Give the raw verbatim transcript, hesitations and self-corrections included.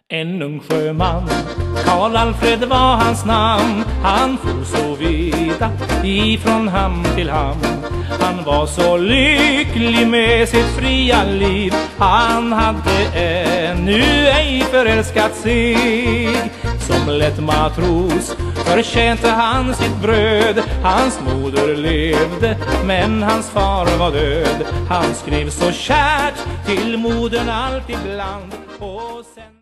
En ung sjöman, Karl Alfred var hans namn. Han for så vida ifrån hamn till hamn. Han var så lycklig med sitt fria liv. Han hade ännu ej förälskat sig. Som lätt matros förtjänte han sitt bröd. Hans moder levde, men hans far var död. Han skrev så kärt till modern allt ibland. Och sen